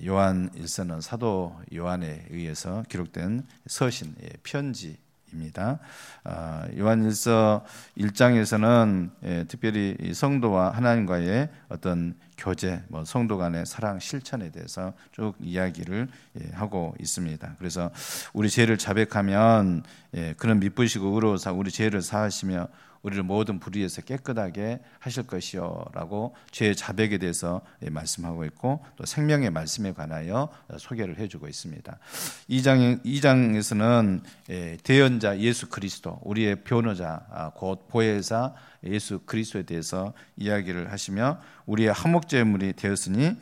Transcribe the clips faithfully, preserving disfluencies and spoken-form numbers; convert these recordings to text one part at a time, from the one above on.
요한 일서는 사도 요한에 의해서 기록된 서신, 편지입니다. 요한 일서 일 장에서는 특별히 성도와 하나님과의 어떤 교제, 뭐 성도 간의 사랑 실천에 대해서 쭉 이야기를 하고 있습니다. 그래서 우리 죄를 자백하면 그는 미쁘시고 의로우사 우리 죄를 사하시며 우리를 모든 불의에서 깨끗하게 하실 것이요 라고 죄의 자백에 대해서 말씀하고 있고, 또 생명의 말씀에 관하여 소개를 해주고 있습니다. 이 장, 이 장에서는 대언자 예수 그리스도, 우리의 변호자 곧 보혜사 예수 그리스도에 대해서 이야기를 하시며, 우리의 화목제물이 되었으니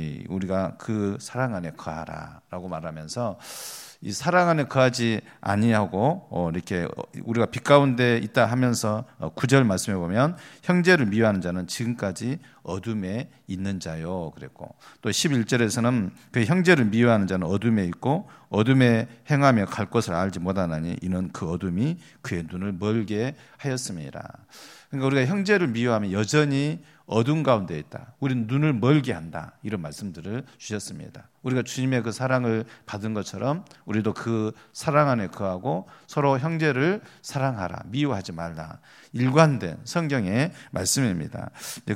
우리가 그 사랑 안에 거하라 라고 말하면서, 이 사랑 안에 거하지 아니하고 어, 이렇게 우리가 빛 가운데 있다 하면서 어, 구 절 말씀해 보면 형제를 미워하는 자는 지금까지 어둠에 있는 자요 그랬고, 또 십일 절에서는 그 형제를 미워하는 자는 어둠에 있고 어둠에 행하며 갈 곳을 알지 못하나니 이는 그 어둠이 그의 눈을 멀게 하였음이라. 그러니까 우리가 형제를 미워하면 여전히 어둠 가운데 있다, 우리는 눈을 멀게 한다, 이런 말씀들을 주셨습니다. 우리가 주님의 그 사랑을 받은 것처럼 우리도 그 사랑 안에 거하고 서로 형제를 사랑하라, 미워하지 말라, 일관된 성경의 말씀입니다.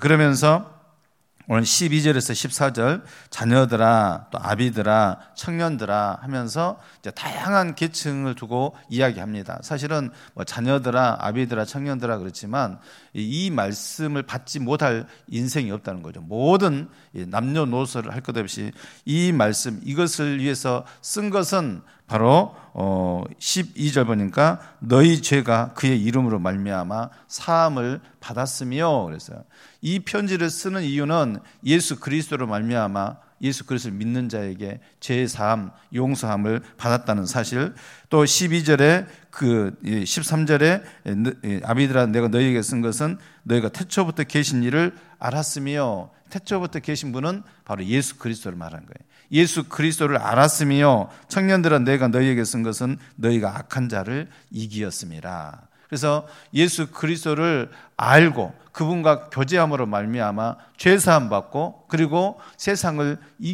그러면서 오늘 십이 절에서 십사 절 자녀들아 또 아비들아 청년들아 하면서 이제 다양한 계층을 두고 이야기합니다. 사실은 뭐 자녀들아 아비들아 청년들아 그렇지만 이 말씀을 받지 못할 인생이 없다는 거죠. 모든 남녀노소를 할 것 없이 이 말씀, 이것을 위해서 쓴 것은 바로 어 십이 절 보니까 너희 죄가 그의 이름으로 말미암아 사함을 받았으며, 그래서 이 편지를 쓰는 이유는 예수 그리스도로 말미암아 예수 그리스도를 믿는 자에게 죄의 사함, 용서함을 받았다는 사실, 또 십이 절에 그 십삼 절에 아비들아 내가 너희에게 쓴 것은 너희가 태초부터 계신 일을 알았으며, 태초부터 계신 분은 바로 예수 그리스도를 말한 거예요. 예수 그리스도를 알았으며 청년들아 내가 너희에게 쓴 것은 너희가 악한 자를 이기었음이라. 그래서 예수 그리스도를 알고 그분과 교제함으로 말미암아 죄사함 받고 그리고 세상을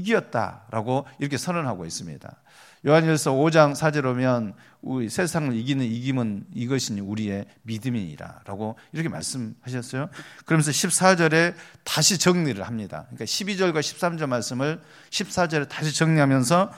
이겼다라고 이렇게 선언하고 있습니다. 요한일서 오 장 사 절 오면 우리 세상을 이기는 이김은 이것이니 우리의 믿음이니라 라고 이렇게 말씀하셨어요. 그러면서 십사 절에 다시 정리를 합니다. 그러니까 십이 절과 십삼 절 말씀을 십사 절에 다시 정리하면서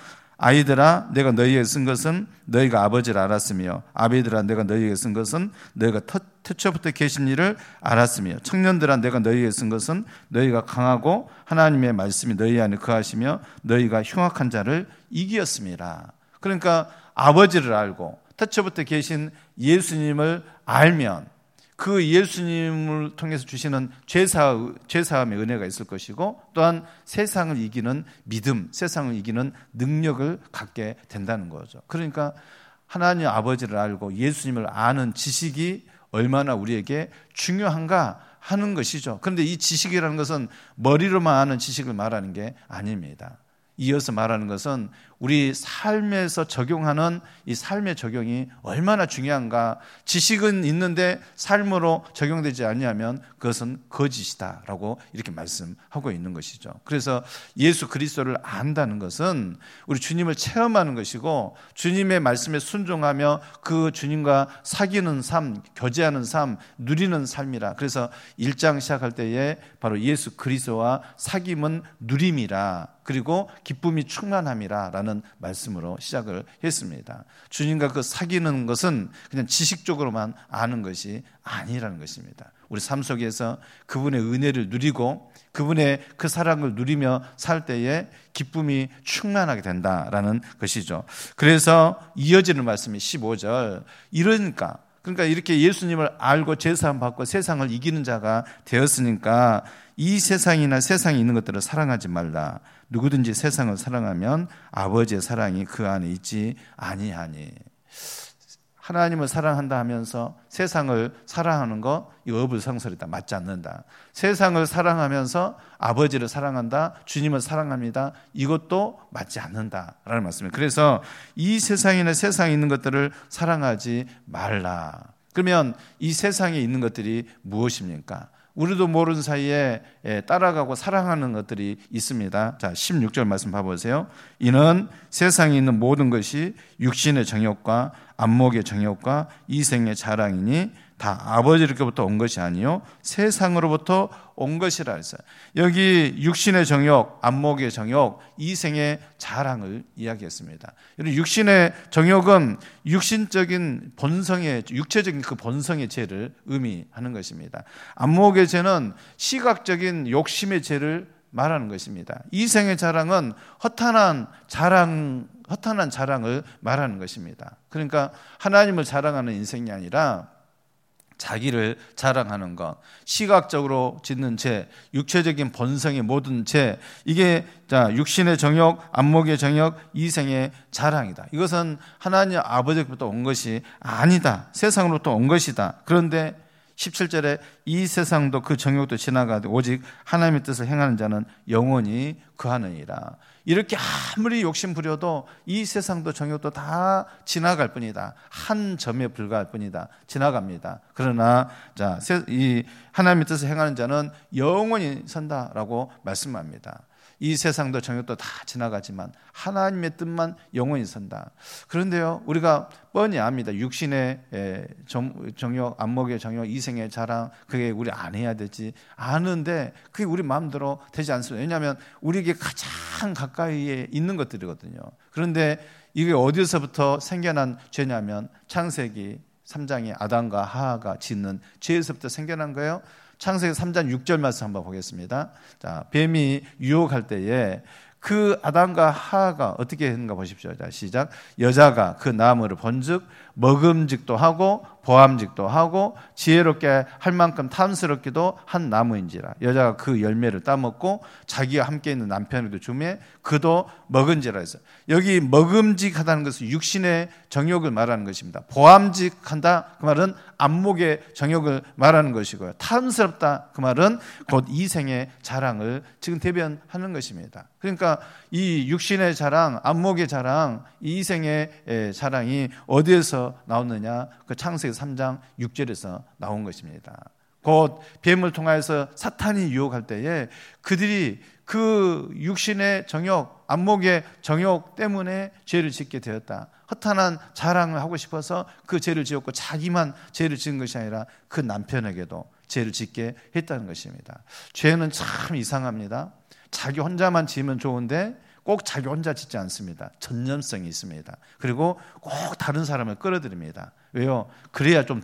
아이들아 내가 너희에게 쓴 것은 너희가 아버지를 알았으며 아비들아 내가 너희에게 쓴 것은 너희가 태초부터 계신 일을 알았으며 청년들아 내가 너희에게 쓴 것은 너희가 강하고 하나님의 말씀이 너희 안에 거하시며 너희가 흉악한 자를 이기었음이라. 그러니까 아버지를 알고 태초부터 계신 예수님을 알면 그 예수님을 통해서 주시는 죄사, 죄사함의 은혜가 있을 것이고, 또한 세상을 이기는 믿음, 세상을 이기는 능력을 갖게 된다는 거죠. 그러니까 하나님 아버지를 알고 예수님을 아는 지식이 얼마나 우리에게 중요한가 하는 것이죠. 그런데 이 지식이라는 것은 머리로만 아는 지식을 말하는 게 아닙니다. 이어서 말하는 것은 우리 삶에서 적용하는 이 삶의 적용이 얼마나 중요한가. 지식은 있는데 삶으로 적용되지 않냐면 그것은 거짓이다라고 이렇게 말씀하고 있는 것이죠. 그래서 예수 그리스도를 안다는 것은 우리 주님을 체험하는 것이고, 주님의 말씀에 순종하며 그 주님과 사귀는 삶, 교제하는 삶, 누리는 삶이라. 그래서 일 장 시작할 때에 바로 예수 그리스도와 사귐은 누림이라, 그리고 기쁨이 충만함이라 라는 말씀으로 시작을 했습니다. 주님과 그 사귀는 것은 그냥 지식적으로만 아는 것이 아니라는 것입니다. 우리 삶 속에서 그분의 은혜를 누리고 그분의 그 사랑을 누리며 살 때에 기쁨이 충만하게 된다라는 것이죠. 그래서 이어지는 말씀이 십오 절, 이러니까 그러니까 이렇게 예수님을 알고 죄사함 받고 세상을 이기는 자가 되었으니까 이 세상이나 세상에 있는 것들을 사랑하지 말라. 누구든지 세상을 사랑하면 아버지의 사랑이 그 안에 있지 아니하니. 하나님을 사랑한다 하면서 세상을 사랑하는 거, 이거 어불성설이다, 맞지 않는다. 세상을 사랑하면서 아버지를 사랑한다, 주님을 사랑합니다, 이것도 맞지 않는다라는 말씀이에요. 그래서 이 세상이나 세상에 있는 것들을 사랑하지 말라. 그러면 이 세상에 있는 것들이 무엇입니까? 우리도 모르는 사이에 따라가고 사랑하는 것들이 있습니다. 자, 십육 절 말씀 봐보세요. 이는 세상에 있는 모든 것이 육신의 정욕과 안목의 정욕과 이생의 자랑이니 다 아버지로부터 온 것이 아니요 세상으로부터 온 것이라 했어요. 여기 육신의 정욕, 안목의 정욕, 이생의 자랑을 이야기했습니다. 육신의 정욕은 육신적인 본성의, 육체적인 그 본성의 죄를 의미하는 것입니다. 안목의 죄는 시각적인 욕심의 죄를 말하는 것입니다. 이생의 자랑은 허탄한 자랑, 허탄한 자랑을 말하는 것입니다. 그러니까 하나님을 자랑하는 인생이 아니라 자기를 자랑하는 것, 시각적으로 짓는 죄, 육체적인 본성의 모든 죄, 이게 자 육신의 정욕, 안목의 정욕, 이생의 자랑이다. 이것은 하나님 아버지로부터 온 것이 아니다. 세상으로부터 온 것이다. 그런데 십칠 절에 이 세상도 그 정욕도 지나가되 오직 하나님의 뜻을 행하는 자는 영원히 거하느니라. 이렇게 아무리 욕심 부려도 이 세상도 정욕도 다 지나갈 뿐이다. 한 점에 불과할 뿐이다. 지나갑니다. 그러나 자, 이 하나님의 뜻을 행하는 자는 영원히 산다라고 말씀합니다. 이 세상도 정욕도 다 지나가지만 하나님의 뜻만 영원히 산다. 그런데요, 우리가 뻔히 압니다. 육신의 정욕, 안목의 정욕, 이생의 자랑, 그게 우리 안 해야 되지. 아는데 그게 우리 마음대로 되지 않습니다. 왜냐하면 우리에게 가장 가까이에 있는 것들이거든요. 그런데 이게 어디서부터 생겨난 죄냐면 창세기 삼 장에 아담과 하하가 짓는 죄에서부터 생겨난 거예요. 창세기 삼 장 육 절 말씀 한번 보겠습니다. 자, 뱀이 유혹할 때에 그 아담과 하하가 어떻게 했는가 보십시오. 자, 시작. 여자가 그 나무를 본즉 먹음직도 하고 보암직도 하고 지혜롭게 할 만큼 탐스럽기도 한 나무인지라. 여자가 그 열매를 따먹고 자기와 함께 있는 남편에도 주매 그도 먹은지라 했어요. 여기 먹음직하다는 것은 육신의 정욕을 말하는 것입니다. 보암직한다 그 말은 안목의 정욕을 말하는 것이고요. 탐스럽다 그 말은 곧 이생의 자랑을 지금 대변하는 것입니다. 그러니까 이 육신의 자랑, 안목의 자랑, 이생의 자랑이 어디에서 나오느냐? 그 창세기 삼 장 육 절에서 나온 것입니다. 곧 뱀을 통하여서 사탄이 유혹할 때에 그들이 그 육신의 정욕, 안목의 정욕 때문에 죄를 짓게 되었다. 허탄한 자랑을 하고 싶어서 그 죄를 지었고 자기만 죄를 지은 것이 아니라 그 남편에게도 죄를 짓게 했다는 것입니다. 죄는 참 이상합니다. 자기 혼자만 지으면 좋은데 꼭 자기 혼자 짓지 않습니다. 전념성이 있습니다. 그리고 꼭 다른 사람을 끌어들입니다. 왜요? 그래야 좀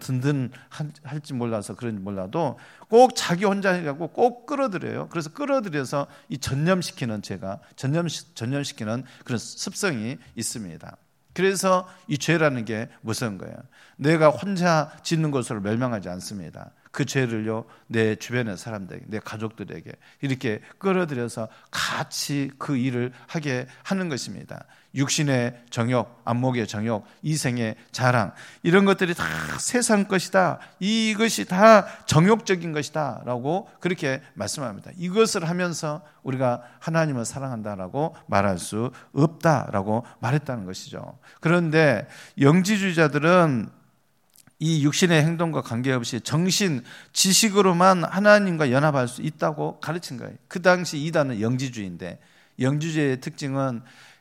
든든할지 몰라서 그런지 몰라도 꼭 자기 혼자 해갖고 꼭 끌어들여요. 그래서 끌어들여서 이 전념시키는 죄가 전념, 전념시키는 그런 습성이 있습니다. 그래서 이 죄라는 게 무서운 거예요. 내가 혼자 짓는 것으로 멸망하지 않습니다. 그 죄를요, 내 주변의 사람들에게, 내 가족들에게 이렇게 끌어들여서 같이 그 일을 하게 하는 것입니다. 육신의 정욕, 안목의 정욕, 이생의 자랑, 이런 것들이 다 세상 것이다. 이것이 다 정욕적인 것이다. 라고 그렇게 말씀합니다. 이것을 하면서 우리가 하나님을 사랑한다라고 말할 수 없다라고 말했다는 것이죠. 그런데 영지주의자들은 이 육신의 행동과 관계없이 정신, 지식으로만 하나님과 연합할 수 있다고 가르친 거예요. 그 당시 이단은 영지주의인데, 영지주의의 특징은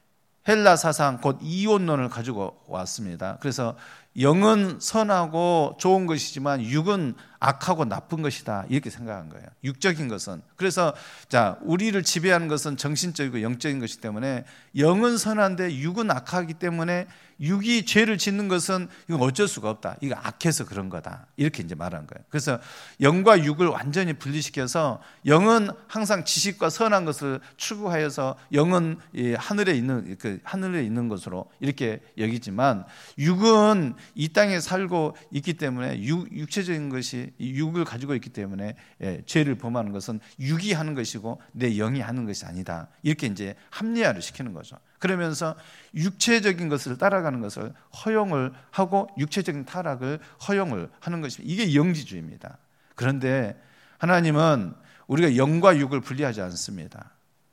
헬라 사상 곧 이혼론을 가지고 왔습니다. 그래서 영은 선하고 좋은 것이지만 육은 악하고 나쁜 것이다 이렇게 생각한 거예요. 육적인 것은. 그래서 자, 우리를 지배하는 것은 정신적이고 영적인 것이기 때문에 영은 선한데 육은 악하기 때문에 육이 죄를 짓는 것은 이건 어쩔 수가 없다. 이거 악해서 그런 거다. 이렇게 이제 말한 거예요. 그래서 영과 육을 완전히 분리시켜서 영은 항상 지식과 선한 것을 추구하여서 영은 하늘에 있는 그 하늘에 있는 것으로 이렇게 여기지만 육은 이 땅에 살고 있기 때문에 육, 육체적인 것이 육을 가지고 있기 때문에 예, 죄를 범하는 것은 육이 하는 것이고 내 영이 하는 것이 아니다. 이렇게 이제 합리화를 시키는 거죠. 그러면서 육체적인 것을 따라가는 것을 허용을 하고 육체적인 타락을 허용을 하는 것입니다. 이게 영지주의입니다. 그런데 하나님은 우리가 영과 육을 분리하지 않습니다.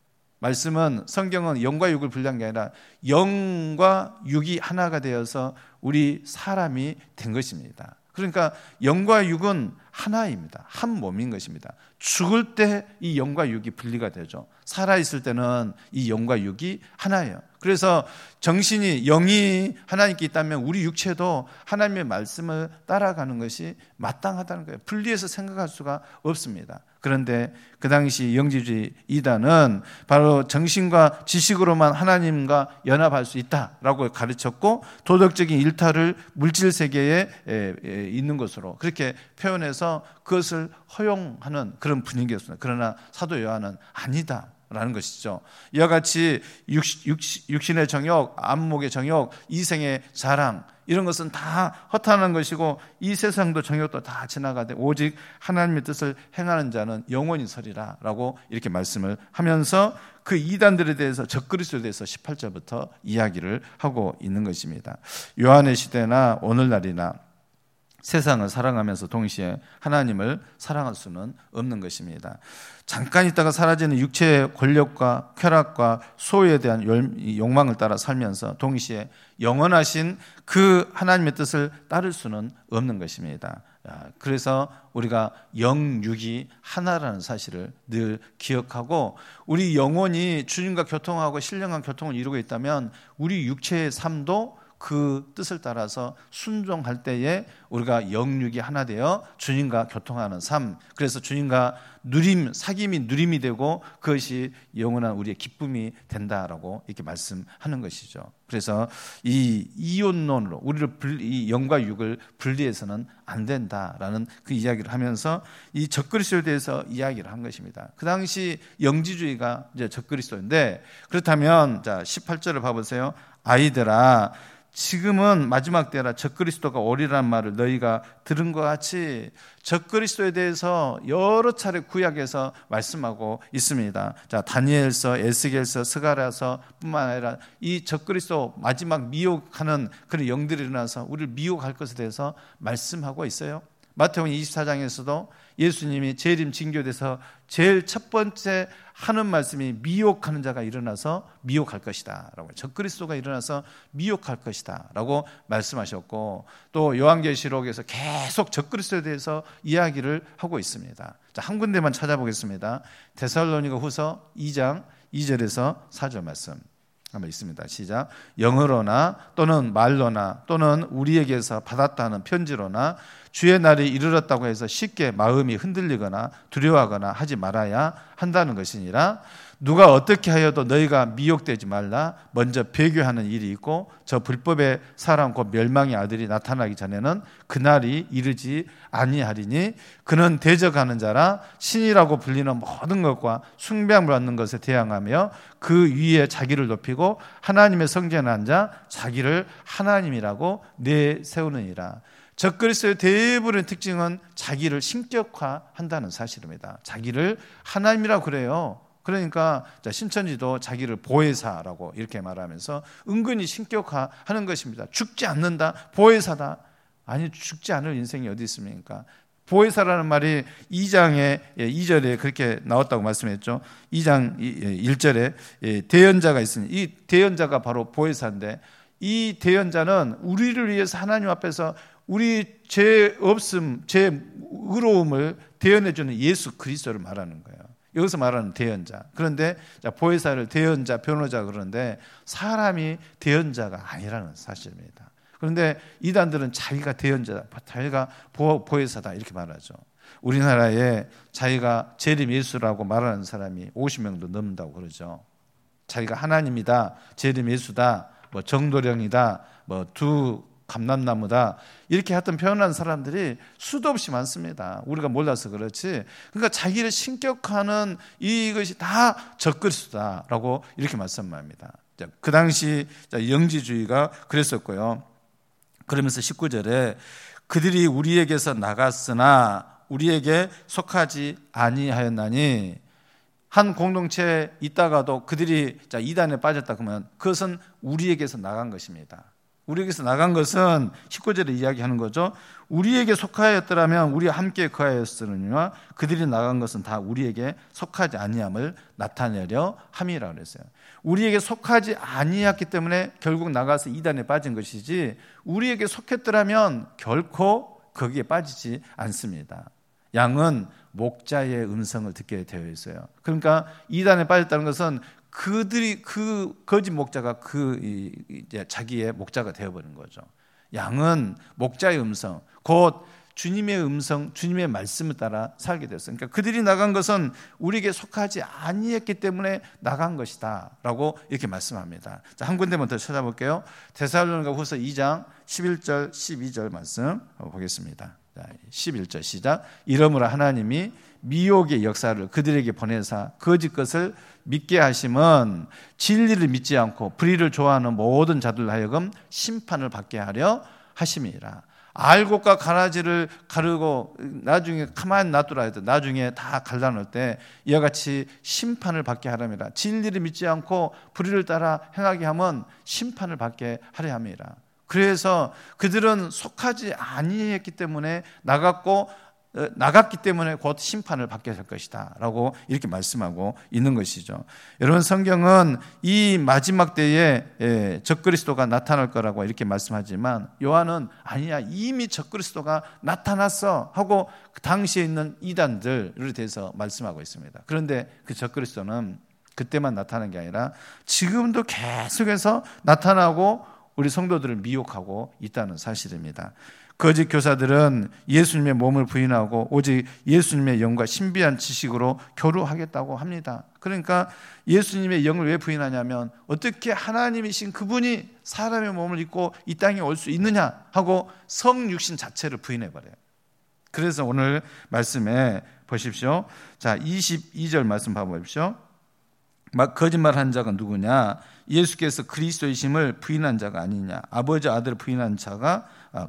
말씀은 성경은 영과 육을 분리한 게 아니라 영과 육이 하나가 되어서 우리 사람이 된 것입니다. 그러니까 영과 육은 하나입니다. 한 몸인 것입니다. 죽을 때 이 영과 육이 분리가 되죠. 살아있을 때는 이 영과 육이 하나예요. 그래서 정신이, 영이 하나님께 있다면 우리 육체도 하나님의 말씀을 따라가는 것이 마땅하다는 거예요. 분리해서 생각할 수가 없습니다. 그런데 그 당시 영지주의 이단은 바로 정신과 지식으로만 하나님과 연합할 수 있다라고 가르쳤고, 도덕적인 일탈을 물질 세계에 있는 것으로 그렇게 표현해서 그것을 허용하는 그런 분위기였습니다. 그러나 사도 요한은 아니다 라는 것이죠. 이와 같이 육신의 정욕, 안목의 정욕, 이생의 자랑, 이런 것은 다 허탄한 것이고 이 세상도 정욕도 다 지나가되 오직 하나님의 뜻을 행하는 자는 영원히 서리라 라고 이렇게 말씀을 하면서 그 이단들에 대해서, 적그리스도에 대해서 십팔 절부터 이야기를 하고 있는 것입니다. 요한의 시대나 오늘날이나 세상을 사랑하면서 동시에 하나님을 사랑할 수는 없는 것입니다. 잠깐 있다가 사라지는 육체의 권력과 쾌락과 소유에 대한 욕망을 따라 살면서 동시에 영원하신 그 하나님의 뜻을 따를 수는 없는 것입니다. 그래서 우리가 영육이 하나라는 사실을 늘 기억하고, 우리 영혼이 주님과 교통하고 신령한 교통을 이루고 있다면 우리 육체의 삶도 그 뜻을 따라서 순종할 때에 우리가 영육이 하나 되어 주님과 교통하는 삶, 그래서 주님과 누림, 사귐이 누림이 되고 그것이 영원한 우리의 기쁨이 된다라고 이렇게 말씀하는 것이죠. 그래서 이 이혼론으로 우리를 분리, 이 영과 육을 분리해서는 안 된다라는 그 이야기를 하면서 이 적그리스도에 대해서 이야기를 한 것입니다. 그 당시 영지주의가 이제 적그리스도인데, 그렇다면 자 십팔 절을 봐보세요. 아이들아, 지금은 마지막 때라 적그리스도가 오리라는 말을 너희가 들은 것 같이, 적그리스도에 대해서 여러 차례 구약에서 말씀하고 있습니다. 자, 다니엘서, 에스겔서, 스가랴서 뿐만 아니라 이 적그리스도 마지막 미혹하는 그런 영들이 일어나서 우리를 미혹할 것에 대해서 말씀하고 있어요. 마태복음 이십사 장에서도 예수님이 재림 징조돼서 제일 첫 번째 하는 말씀이 미혹하는 자가 일어나서 미혹할 것이다 라고, 적그리스도가 일어나서 미혹할 것이다 라고 말씀하셨고, 또 요한계시록에서 계속 적그리스도에 대해서 이야기를 하고 있습니다. 자, 한 군데만 찾아보겠습니다. 데살로니가 후서 이 장 이 절에서 사 절 말씀 한번 있습니다. 시작. 영어로나 또는 말로나 또는 우리에게서 받았다는 편지로나 주의 날이 이르렀다고 해서 쉽게 마음이 흔들리거나 두려워하거나 하지 말아야 한다는 것이니라. 누가 어떻게 하여도 너희가 미혹되지 말라. 먼저 배교하는 일이 있고 저 불법의 사람 곧 멸망의 아들이 나타나기 전에는 그날이 이르지 아니하리니 그는 대적하는 자라 신이라고 불리는 모든 것과 숭배함을 받는 것에 대항하며 그 위에 자기를 높이고 하나님의 성전에 앉아 자기를 하나님이라고 내세우느니라. 적그리스도의 대부분의 특징은 자기를 신격화한다는 사실입니다. 자기를 하나님이라고 그래요. 그러니까 신천지도 자기를 보혜사라고 이렇게 말하면서 은근히 신격화하는 것입니다. 죽지 않는다, 보혜사다. 아니, 죽지 않을 인생이 어디 있습니까? 보혜사라는 말이 이 장의 이 절에 그렇게 나왔다고 말씀했죠. 이 장 일 절에 대연자가 있으니 이 대연자가 바로 보혜사인데, 이 대연자는 우리를 위해서 하나님 앞에서 우리 죄 없음, 죄 의로움을 대연해주는 예수 그리스도를 말하는 거예요. 여기서 말하는 대연자. 그런데 보혜사를 대연자, 변호자 그러는데 사람이 대연자가 아니라는 사실입니다. 그런데 이단들은 자기가 대연자다, 자기가 보혜사다 이렇게 말하죠. 우리나라에 자기가 재림 예수라고 말하는 사람이 오십 명도 넘는다고 그러죠. 자기가 하나님이다, 재림 예수다, 뭐 정도령이다, 뭐 두 감람나무다 이렇게 하여튼 표현하는 사람들이 수도 없이 많습니다. 우리가 몰라서 그렇지. 그러니까 자기를 신격화하는 이것이 다 적그리스도다라고 이렇게 말씀합니다. 그 당시 영지주의가 그랬었고요. 그러면서 십구 절에 그들이 우리에게서 나갔으나 우리에게 속하지 아니하였나니, 한 공동체에 있다가도 그들이 이단에 빠졌다 그러면 그것은 우리에게서 나간 것입니다. 우리에게서 나간 것은 십구 절에 이야기하는 거죠. 우리에게 속하였더라면 우리와 함께 거하였으느니와 그들이 나간 것은 다 우리에게 속하지 아니함을 나타내려 함이라고 그랬어요. 우리에게 속하지 아니했기 때문에 결국 나가서 이단에 빠진 것이지, 우리에게 속했더라면 결코 거기에 빠지지 않습니다. 양은 목자의 음성을 듣게 되어 있어요. 그러니까 이단에 빠졌다는 것은 그들이 그 거짓 목자가 그 이제 자기의 목자가 되어버린 거죠. 양은 목자의 음성, 곧 주님의 음성, 주님의 말씀을 따라 살게 됐어요. 그러니까 그들이 나간 것은 우리에게 속하지 아니했기 때문에 나간 것이다 라고 이렇게 말씀합니다. 자, 한 군데만 더 찾아볼게요. 데살로니가후서 이 장 십일 절 십이 절 말씀 보겠습니다. 자, 십일 절 시작. 이러므로 하나님이 미혹의 역사를 그들에게 보내사 거짓 것을 믿게 하심은 진리를 믿지 않고 불의를 좋아하는 모든 자들 하여금 심판을 받게 하려 하심이라. 알곡과 가라지를 가르고 나중에 가만히 놔두라 해도 나중에 다 갈라놓을 때 이와 같이 심판을 받게 하랍니다. 진리를 믿지 않고 불의를 따라 행하게 하면 심판을 받게 하려 함이라. 그래서 그들은 속하지 아니했기 때문에 나갔고 나갔기 때문에 곧 심판을 받게 될 것이다 라고 이렇게 말씀하고 있는 것이죠. 여러분, 성경은 이 마지막 때에 적그리스도가 나타날 거라고 이렇게 말씀하지만 요한은 아니야, 이미 적그리스도가 나타났어 하고 그 당시에 있는 이단들에 대해서 말씀하고 있습니다. 그런데 그 적그리스도는 그때만 나타난 게 아니라 지금도 계속해서 나타나고 우리 성도들을 미혹하고 있다는 사실입니다. 거짓 교사들은 예수님의 몸을 부인하고 오직 예수님의 영과 신비한 지식으로 교류하겠다고 합니다. 그러니까 예수님의 영을 왜 부인하냐면 어떻게 하나님이신 그분이 사람의 몸을 입고 이 땅에 올 수 있느냐 하고 성육신 자체를 부인해버려요. 그래서 오늘 말씀에 보십시오. 자, 이십이 절 말씀 봐보십시오. 막 거짓말한 자가 누구냐? 예수께서 그리스도이심을 부인한 자가 아니냐? 아버지 아들을 부인한 자가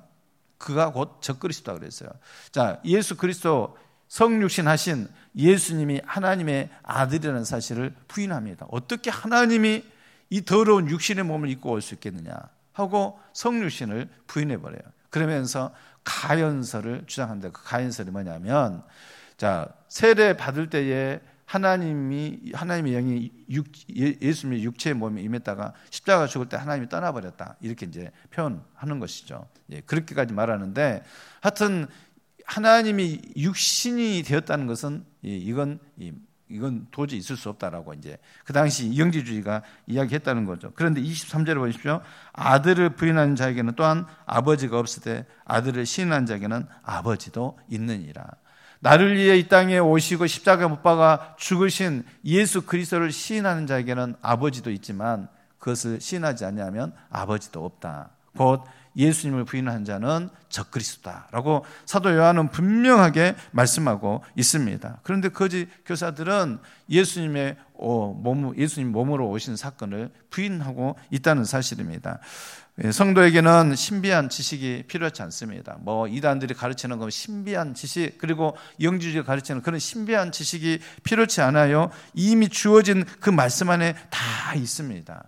그가 곧 적그리스도다 그랬어요. 자, 예수 그리스도 성육신 하신 예수님이 하나님의 아들이라는 사실을 부인합니다. 어떻게 하나님이 이 더러운 육신의 몸을 입고 올 수 있겠느냐 하고 성육신을 부인해버려요. 그러면서 가연설을 주장합니다. 그 가연설이 뭐냐면, 자, 세례 받을 때에 하나님이 하나님의 영이 육, 예수님의 육체의 몸에 임했다가 십자가 죽을 때 하나님이 떠나버렸다 이렇게 이제 표현하는 것이죠. 예, 그렇게까지 말하는데 하여튼 하나님이 육신이 되었다는 것은 예, 이건 이건 도저히 있을 수 없다라고 이제 그 당시 영지주의가 이야기했다는 거죠. 그런데 이십삼 절에 보십시오. 아들을 부인하는 자에게는 또한 아버지가 없을 때 아들을 시인하는 자에게는 아버지도 있느니라. 나를 위해 이 땅에 오시고 십자가 못 박아 죽으신 예수 그리스도를 시인하는 자에게는 아버지도 있지만 그것을 시인하지 않냐면 아버지도 없다. 곧 예수님을 부인한 자는 적그리스도다라고 사도 요한은 분명하게 말씀하고 있습니다. 그런데 거짓 교사들은 예수님의 몸, 예수님 몸으로 오신 사건을 부인하고 있다는 사실입니다. 성도에게는 신비한 지식이 필요하지 않습니다. 뭐 이단들이 가르치는 건 신비한 지식, 그리고 영주주의가 가르치는 그런 신비한 지식이 필요치 않아요. 이미 주어진 그 말씀 안에 다 있습니다.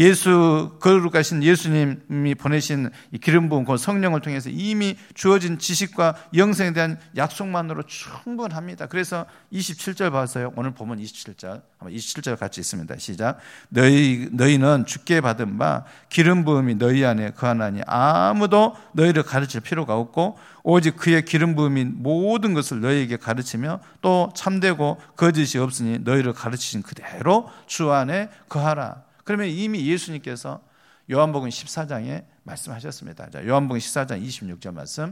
예수 거룩하신 예수님이 보내신 이 기름 부은 그 성령을 통해서 이미 주어진 지식과 영생에 대한 약속만으로 충분합니다. 그래서 이십칠 절 봐서요. 오늘 보면 이십칠 절, 한번 이십칠 절 같이 있습니다. 시작. 너희 너희는 주께 받은 바 기름 부음이 너희 안에 거하나니 아무도 너희를 가르칠 필요가 없고 오직 그의 기름 부음이 모든 것을 너희에게 가르치며 또 참되고 거짓이 없으니 너희를 가르치신 그대로 주 안에 거하라. 그러면 이미 예수님께서 요한복음 십사 장에 말씀하셨습니다. 자, 요한복음 십사 장 이십육 절 말씀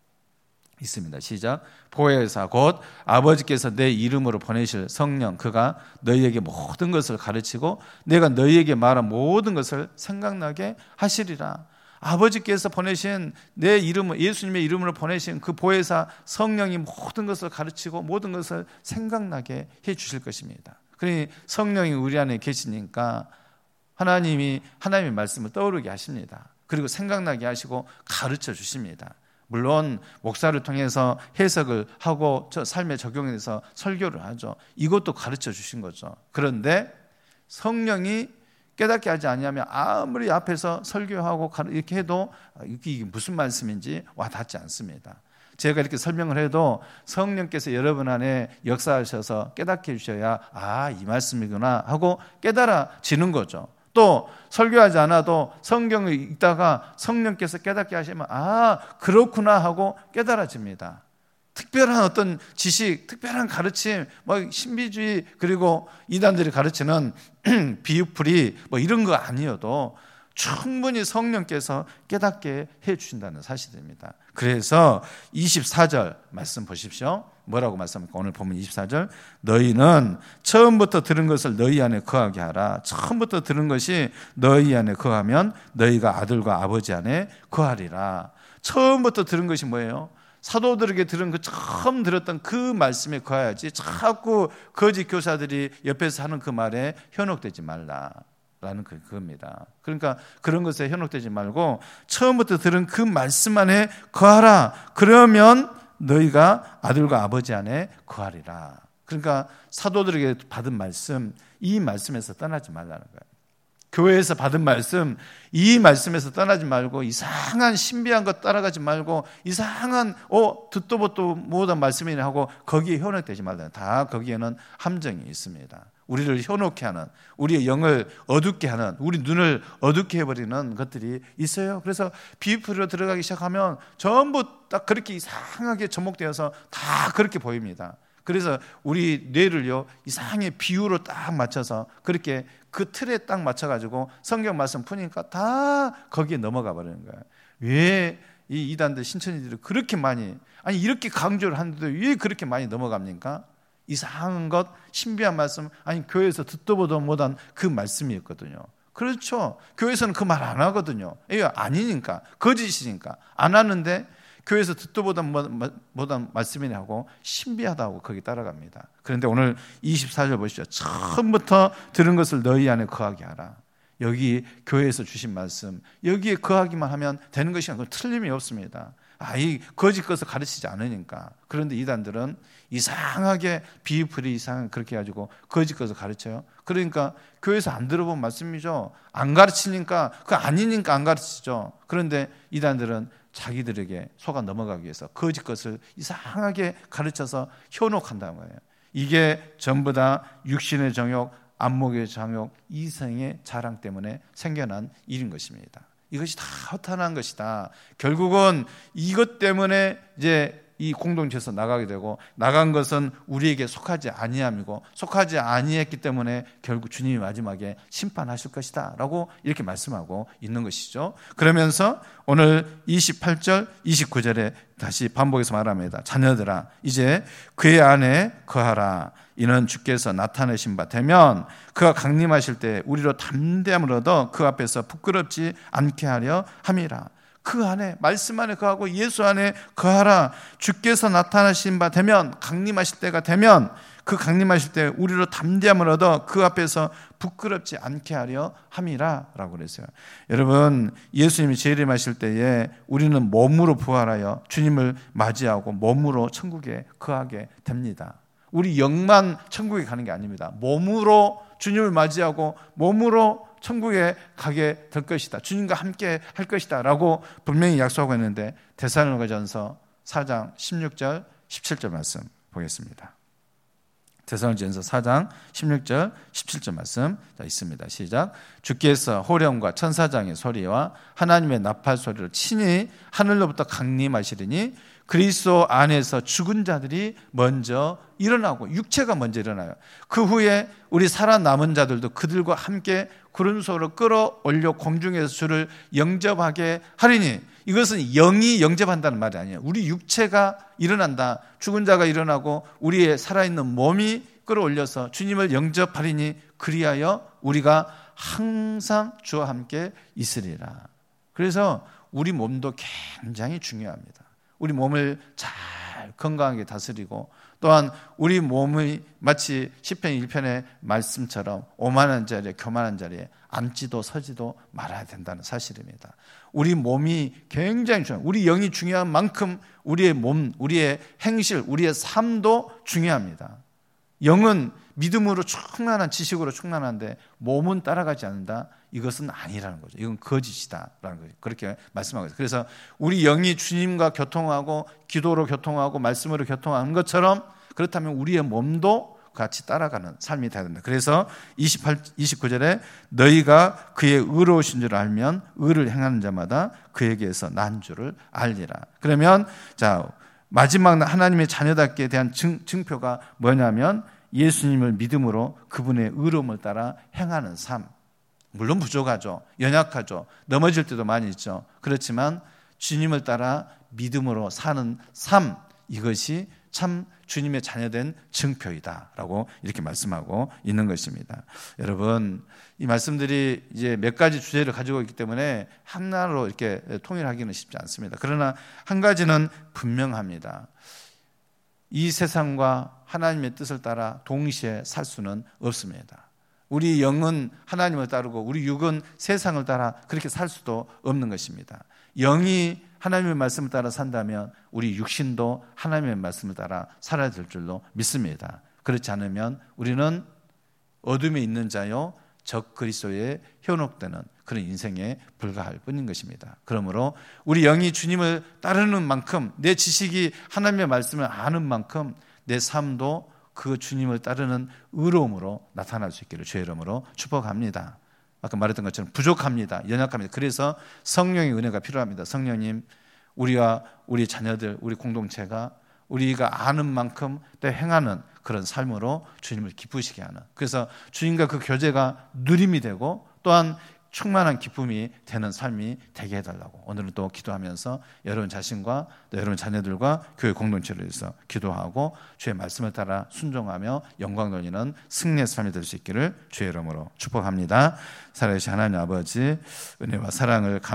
있습니다. 시작. 보혜사 곧 아버지께서 내 이름으로 보내실 성령 그가 너희에게 모든 것을 가르치고 내가 너희에게 말한 모든 것을 생각나게 하시리라. 아버지께서 보내신 내 이름, 예수님의 이름으로 보내신 그 보혜사 성령이 모든 것을 가르치고 모든 것을 생각나게 해 주실 것입니다. 그러니 성령이 우리 안에 계시니까 하나님이 하나님의 말씀을 떠오르게 하십니다. 그리고 생각나게 하시고 가르쳐 주십니다. 물론 목사를 통해서 해석을 하고 저 삶에 적용해서 설교를 하죠. 이것도 가르쳐 주신 거죠. 그런데 성령이 깨닫게 하지 않으면 아무리 앞에서 설교하고 이렇게 해도 이게 무슨 말씀인지 와닿지 않습니다. 제가 이렇게 설명을 해도 성령께서 여러분 안에 역사하셔서 깨닫게 해주셔야 아, 이 말씀이구나 하고 깨달아지는 거죠. 또 설교하지 않아도 성경을 읽다가 성령께서 깨닫게 하시면 아, 그렇구나 하고 깨달아집니다. 특별한 어떤 지식, 특별한 가르침, 뭐 신비주의 그리고 이단들이 가르치는 비유풀이 뭐 이런 거 아니어도 충분히 성령께서 깨닫게 해주신다는 사실입니다. 그래서 이십사 절 말씀 보십시오. 뭐라고 말씀합니까? 오늘 보면 이십사 절, 너희는 처음부터 들은 것을 너희 안에 거하게 하라. 처음부터 들은 것이 너희 안에 거하면 너희가 아들과 아버지 안에 거하리라. 처음부터 들은 것이 뭐예요? 사도들에게 들은 그 처음 들었던 그 말씀에 거해야지 자꾸 거짓 교사들이 옆에서 하는 그 말에 현혹되지 말라라는 그겁니다. 그러니까 그런 것에 현혹되지 말고 처음부터 들은 그 말씀 안에 거하라. 그러면 너희가 아들과 아버지 안에 거하리라. 그러니까 사도들에게 받은 말씀, 이 말씀에서 떠나지 말라는 거예요. 교회에서 받은 말씀, 이 말씀에서 떠나지 말고 이상한 신비한 것 따라가지 말고 이상한 어 듣도 보도 못한 말씀이나 하고 거기에 현혹되지 말라. 다 거기에는 함정이 있습니다. 우리를 현혹케 하는, 우리의 영을 어둡게 하는, 우리 눈을 어둡게 해버리는 것들이 있어요. 그래서 비유풀이로 들어가기 시작하면 전부 딱 그렇게 이상하게 접목되어서 다 그렇게 보입니다. 그래서 우리 뇌를요 이상하게 비유로 딱 맞춰서 그렇게 그 틀에 딱 맞춰가지고 성경 말씀 푸니까 다 거기에 넘어가 버리는 거예요. 왜 이 이단들 신천지들이 그렇게 많이, 아니 이렇게 강조를 하는데도 왜 그렇게 많이 넘어갑니까? 이상한 것, 신비한 말씀, 아니 교회에서 듣도 보도 못한 그 말씀이었거든요. 그렇죠. 교회에서는 그 말 안 하거든요. 이게 아니니까, 거짓이니까 안 하는데 교회에서 듣도 보다 못한 말씀이냐 하고 신비하다고 거기 따라갑니다. 그런데 오늘 이십사 절 보시죠. 처음부터 들은 것을 너희 안에 거하게 하라. 여기 교회에서 주신 말씀, 여기에 거하기만 하면 되는 것이 아니고 틀림이 없습니다. 아, 이 거짓 것을 가르치지 않으니까. 그런데 이단들은 이상하게 비유풀이 이상하게 그렇게 해가지고 거짓 것을 가르쳐요. 그러니까 교회에서 안 들어본 말씀이죠. 안 가르치니까, 그거 아니니까 안 가르치죠. 그런데 이단들은 자기들에게 속아 넘어가기 위해서 거짓 것을 이상하게 가르쳐서 현혹한다는 거예요. 이게 전부 다 육신의 정욕, 안목의 정욕, 이성의 자랑 때문에 생겨난 일인 것입니다. 이것이 다 허탄한 것이다. 결국은 이것 때문에 이제 이 공동체에서 나가게 되고, 나간 것은 우리에게 속하지 아니함이고 속하지 아니했기 때문에 결국 주님이 마지막에 심판하실 것이다 라고 이렇게 말씀하고 있는 것이죠. 그러면서 오늘 이십팔 절 이십구 절에 다시 반복해서 말합니다. 자녀들아 이제 그의 안에 거하라. 이는 주께서 나타내신 바 되면 그가 강림하실 때 우리로 담대함을 얻어 그 앞에서 부끄럽지 않게 하려 함이라. 그 안에, 말씀 안에 거하고 예수 안에 거하라. 주께서 나타나신 바 되면, 강림하실 때가 되면 그 강림하실 때 우리로 담대함을 얻어 그 앞에서 부끄럽지 않게 하려 함이라 라고 그랬어요. 여러분, 예수님이 재림하실 때에 우리는 몸으로 부활하여 주님을 맞이하고 몸으로 천국에 거하게 됩니다. 우리 영만 천국에 가는 게 아닙니다. 몸으로 주님을 맞이하고 몸으로 천국에 가게 될 것이다. 주님과 함께 할 것이다 라고 분명히 약속하고 있는데, 데살로니가전서 사 장 십육 절 십칠 절 말씀 보겠습니다. 데살로니가전서 사 장 십육 절 십칠 절 말씀 자, 있습니다. 시작. 주께서 호령과 천사장의 소리와 하나님의 나팔 소리를 친히 하늘로부터 강림하시리니 그리스도 안에서 죽은 자들이 먼저 일어나고, 육체가 먼저 일어나요. 그 후에 우리 살아남은 자들도 그들과 함께 구름소로 끌어올려 공중에서 주를 영접하게 하리니, 이것은 영이 영접한다는 말이 아니에요. 우리 육체가 일어난다. 죽은 자가 일어나고 우리의 살아있는 몸이 끌어올려서 주님을 영접하리니 그리하여 우리가 항상 주와 함께 있으리라. 그래서 우리 몸도 굉장히 중요합니다. 우리 몸을 잘 건강하게 다스리고, 또한 우리 몸이 마치 시편 일 편의 말씀처럼 오만한 자리에 교만한 자리에 앉지도 서지도 말아야 된다는 사실입니다. 우리 몸이 굉장히 중요합니다. 우리 영이 중요한 만큼 우리의 몸, 우리의 행실, 우리의 삶도 중요합니다. 영은 믿음으로 충만한, 지식으로 충만한데 몸은 따라가지 않는다. 이것은 아니라는 거죠. 이건 거짓이다라는 거죠. 그렇게 말씀하고 있어요. 그래서 우리 영이 주님과 교통하고 기도로 교통하고 말씀으로 교통하는 것처럼, 그렇다면 우리의 몸도 같이 따라가는 삶이 되어야 된다. 그래서 이십팔, 이십구 절에 너희가 그의 의로우신 줄 알면 의를 행하는 자마다 그에게서 난 줄을 알리라. 그러면 자, 마지막 하나님의 자녀답게 대한 증, 증표가 뭐냐면 예수님을 믿음으로 그분의 의로움을 따라 행하는 삶. 물론 부족하죠. 연약하죠. 넘어질 때도 많이 있죠. 그렇지만 주님을 따라 믿음으로 사는 삶, 이것이 참 주님의 자녀된 증표이다라고 이렇게 말씀하고 있는 것입니다. 여러분, 이 말씀들이 이제 몇 가지 주제를 가지고 있기 때문에 하나로 이렇게 통일하기는 쉽지 않습니다. 그러나 한 가지는 분명합니다. 이 세상과 하나님의 뜻을 따라 동시에 살 수는 없습니다. 우리 영은 하나님을 따르고 우리 육은 세상을 따라 그렇게 살 수도 없는 것입니다. 영이 하나님의 말씀을 따라 산다면 우리 육신도 하나님의 말씀을 따라 살아야 될 줄로 믿습니다. 그렇지 않으면 우리는 어둠에 있는 자요 적 그리스도에 현혹되는 그런 인생에 불과할 뿐인 것입니다. 그러므로 우리 영이 주님을 따르는 만큼, 내 지식이 하나님의 말씀을 아는 만큼 내 삶도 그 주님을 따르는 의로움으로 나타날 수 있기를 주의 이름으로 축복합니다. 아까 말했던 것처럼 부족합니다. 연약합니다. 그래서 성령의 은혜가 필요합니다. 성령님, 우리와 우리 자녀들, 우리 공동체가 우리가 아는 만큼 또 행하는 그런 삶으로 주님을 기쁘시게 하는, 그래서 주님과 그 교제가 누림이 되고 또한 충만한 기쁨이 되는 삶이 되게 해달라고 오늘은 또 기도하면서 여러분 자신과 또 여러분 자녀들과 교회 공동체를 위해서 기도하고 주의 말씀을 따라 순종하며 영광 돌리는 승리의 삶이 될 수 있기를 주의 이름으로 축복합니다. 살아계신 하나님 아버지, 은혜와 사랑을